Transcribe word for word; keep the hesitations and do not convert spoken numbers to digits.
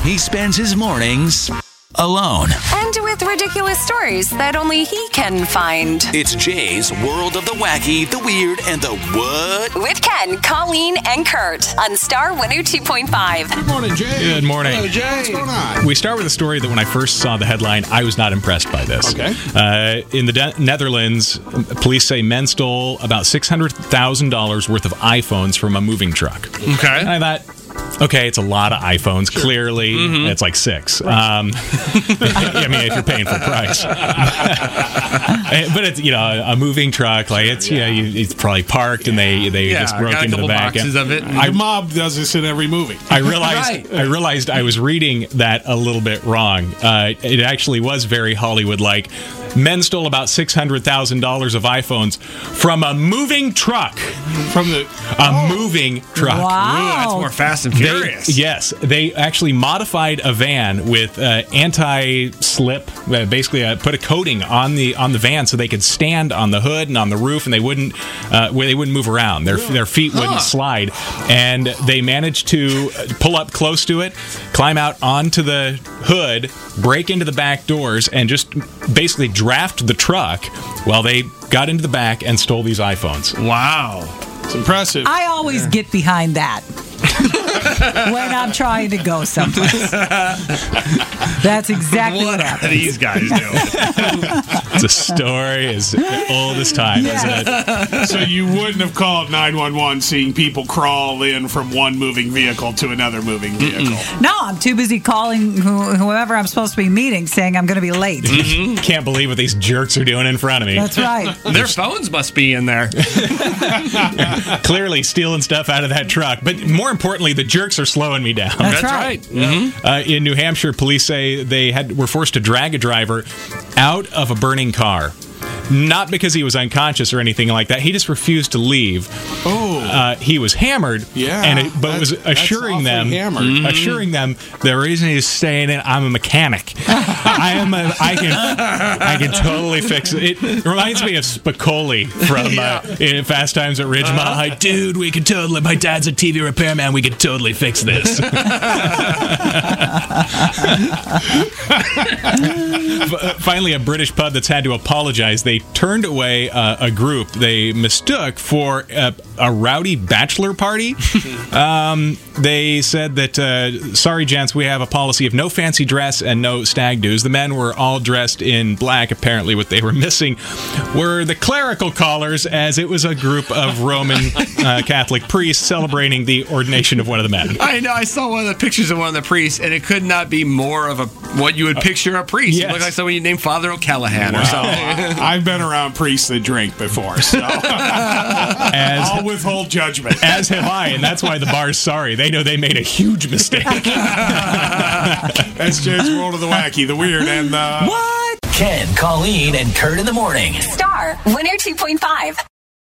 he spends his mornings alone. And with ridiculous stories that only he can find. It's Jay's World of the Wacky, the Weird, and the What? With Ken, Colleen, and Kurt on Star one oh two point five. Good morning, Jay. Good morning. Hello, Jay. What's going on? We start with a story that when I first saw the headline, I was not impressed by this. Okay. Uh, in the De- Netherlands, police say men stole about six hundred thousand dollars worth of iPhones from a moving truck. Okay. And I thought, okay, it's a lot of iPhones. Sure. Clearly, mm-hmm. it's like six. Right. Um, I mean, if you're paying full price. But it's, you know, a moving truck. Like, it's, yeah. you know, you, it's probably parked and they, they yeah, just broke into the back. Boxes of it. The mob does this in every movie. I realized right. I realized I was reading that a little bit wrong. Uh, it actually was very Hollywood-like. Men stole about six hundred thousand dollars of iPhones from a moving truck. From the a oh. moving truck. Wow. Ooh, that's more Fast and Furious. They, yes. They actually modified a van with uh, anti-slip. Uh, basically, uh, put a coating on the on the van so they could stand on the hood and on the roof, and they wouldn't uh, where they wouldn't move around. Their their feet wouldn't huh. slide. And they managed to pull up close to it, climb out onto the hood, break into the back doors, and just basically draft the truck while they got into the back and stole these iPhones. Wow. It's impressive. I always yeah. get behind that when I'm trying to go someplace. That's exactly what, what happens. What are these guys doing? The story is old as time, yeah. isn't it? So you wouldn't have called nine one one seeing people crawl in from one moving vehicle to another moving vehicle. Mm-mm. No, I'm too busy calling who, whoever I'm supposed to be meeting saying I'm going to be late. Mm-hmm. Can't believe what these jerks are doing in front of me. That's right. Their phones must be in there. Clearly stealing stuff out of that truck. But more importantly, the jerks are slowing me down. That's, That's right. right. Mm-hmm. Uh, in New Hampshire, police say they had were forced to drag a driver out of a burning car. Not because he was unconscious or anything like that. He just refused to leave. Oh, uh, he was hammered. Yeah, and it, but was assuring them, hammered. assuring them the reason he's staying in. I'm a mechanic. I am. A, I can. I can totally fix it. It reminds me of Spicoli from yeah. uh, in Fast Times at Ridgemont. Uh-huh. Like, dude, we could totally. My dad's a T V repairman. We could totally fix this. Finally, a British pub that's had to apologize. They turned away uh, a group they mistook for a, a rowdy bachelor party. um, they said that, uh, sorry, gents, we have a policy of no fancy dress and no stag do's. The men were all dressed in black. Apparently, what they were missing were the clerical collars, as it was a group of Roman uh, Catholic priests celebrating the ordination of one of the men. I know. I saw one of the pictures of one of the priests, and it could not be more of a what you would picture a priest. Yes. It looked like someone you named Father O'Callahan wow. or something. I've been around priests that drink before, so as, I'll withhold judgment. As have I, and that's why the bar's sorry. They know they made a huge mistake. That's Jay's World of the Wacky, the Weird, and the... What? Ken, Colleen, and Kurt in the morning. Star one oh two point five.